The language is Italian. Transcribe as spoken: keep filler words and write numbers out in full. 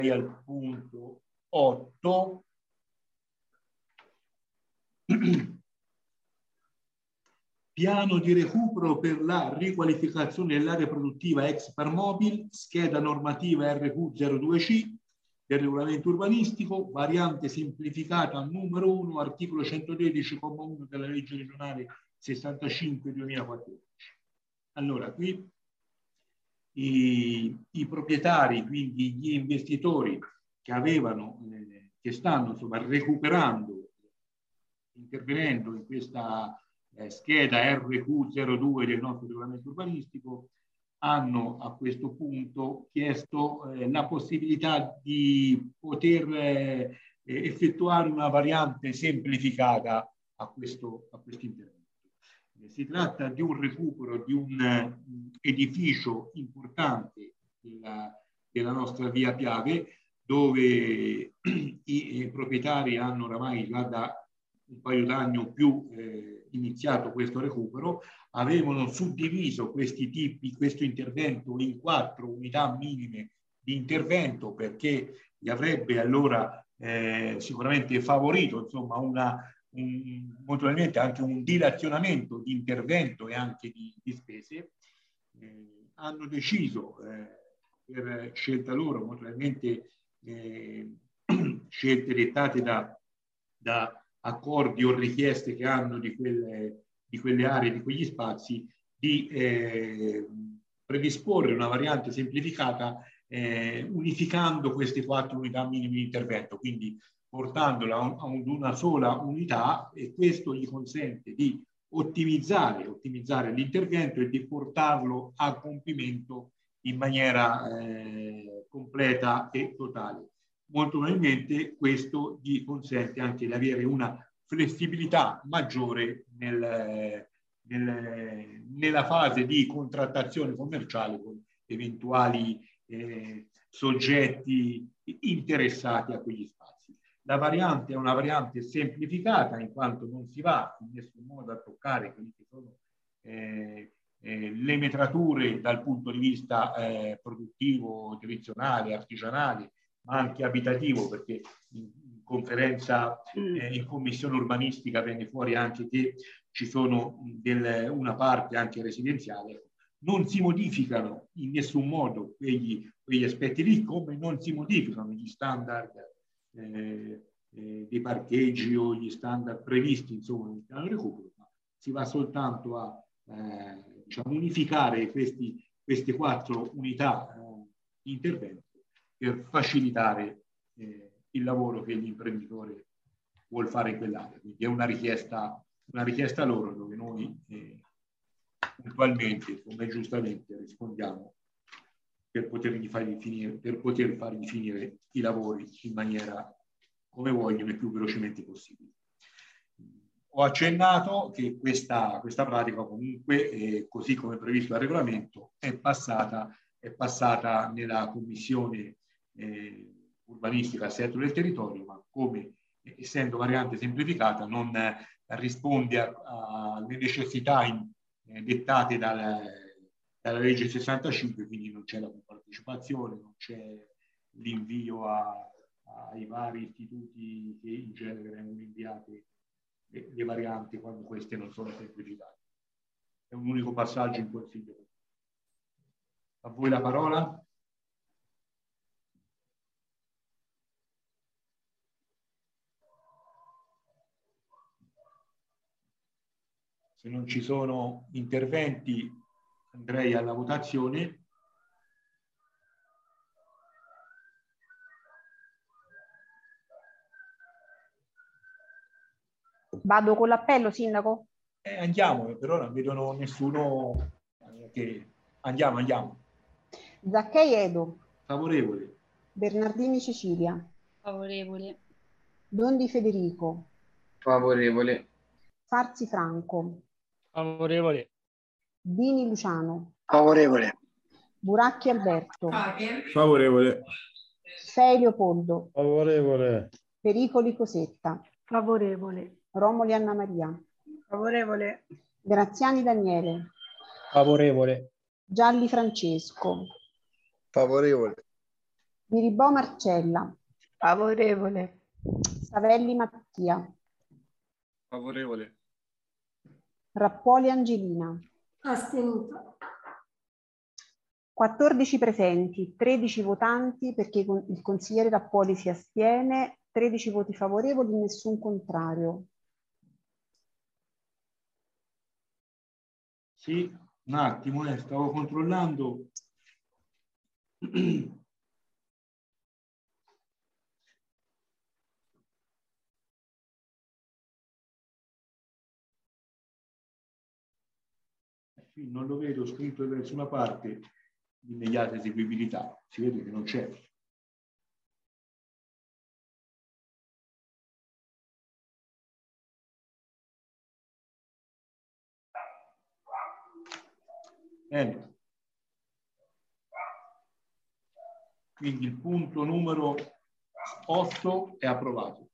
al punto otto. Piano di recupero per la riqualificazione dell'area produttiva ex Parmobil, scheda normativa R Q zero due C del regolamento urbanistico, variante semplificata numero uno, articolo centotredici comma uno della legge regionale sessantacinque duemilaquattordici. Allora, qui i, i proprietari, quindi gli investitori che avevano, eh, che stanno insomma recuperando, intervenendo in questa eh, scheda R Q zero due del nostro regolamento urbanistico, hanno a questo punto chiesto eh, la possibilità di poter eh, effettuare una variante semplificata a questo, a questo intervento. Si tratta di un recupero di un uh, edificio importante della, della nostra via Piave, dove i, i proprietari hanno oramai già da un paio d'anni o più eh, iniziato questo recupero, avevano suddiviso questi tipi, questo intervento in quattro unità minime di intervento, perché gli avrebbe allora eh, sicuramente favorito insomma una Un, naturalmente anche un dilazionamento di intervento e anche di, di spese. Eh, hanno deciso eh, per scelta loro, naturalmente eh, scelte dettate da, da accordi o richieste che hanno di quelle, di quelle aree, di quegli spazi, di eh, predisporre una variante semplificata eh, unificando queste quattro unità minime di intervento, quindi portandola ad una sola unità, e questo gli consente di ottimizzare, ottimizzare l'intervento e di portarlo a compimento in maniera eh, completa e totale. Molto probabilmente questo gli consente anche di avere una flessibilità maggiore nel, nel, nella fase di contrattazione commerciale con eventuali eh, soggetti interessati a quegli spazi. La variante è una variante semplificata, in quanto non si va in nessun modo a toccare quelli che sono eh, eh, le metrature dal punto di vista eh, produttivo, direzionale, artigianale, ma anche abitativo, perché in, in conferenza, eh, in commissione urbanistica venne fuori anche che ci sono del, una parte anche residenziale. Non si modificano in nessun modo quegli, quegli aspetti lì, come non si modificano gli standard Eh, eh, dei parcheggi o gli standard previsti insomma nel piano recupero, ma si va soltanto a eh, diciamo, unificare questi, queste quattro unità eh, di intervento per facilitare eh, il lavoro che l'imprenditore vuol fare in quell'area. Quindi è una richiesta, una richiesta loro, dove noi eh, puntualmente, come giustamente, rispondiamo per potergli fargli finire, per poter fargli finire i lavori in maniera come vogliono e più velocemente possibile. Ho accennato che questa, questa pratica comunque, eh, così come previsto dal regolamento, è passata, è passata nella commissione eh, urbanistica assetto del territorio, ma come eh, essendo variante semplificata non eh, risponde alle necessità in, eh, dettate dal, dalla legge sessantacinque, quindi non c'è la compartecipazione, non c'è l'invio a, ai vari istituti che in genere vengono inviate le, le varianti quando queste non sono semplificate. È un unico passaggio in consiglio. A voi la parola. Se non ci sono interventi, andrei alla votazione. Vado con l'appello, sindaco? Eh, andiamo, però non vedono nessuno che... Andiamo, andiamo. Zacchei Edo. Favorevole. Bernardini Cecilia. Favorevole. Dondi Federico. Favorevole. Farzi Franco. Favorevole. Dini Luciano. Favorevole. Buracchi Alberto. Favorevole. Fei Leopoldo. Favorevole. Pericoli Cosetta. Favorevole. Romoli Anna Maria. Favorevole. Graziani Daniele. Favorevole. Gialli Francesco. Favorevole. Miribò Marcella. Favorevole. Savelli Mattia. Favorevole. Rappuoli Angelina. Astenuta. quattordici presenti, tredici votanti perché il consigliere Rappuoli si astiene, tredici voti favorevoli, nessun contrario. Sì, un attimo, eh, stavo controllando. Sì, non lo vedo scritto da nessuna parte di immediata eseguibilità, si vede che non c'è. Bene. Quindi il punto numero otto è approvato.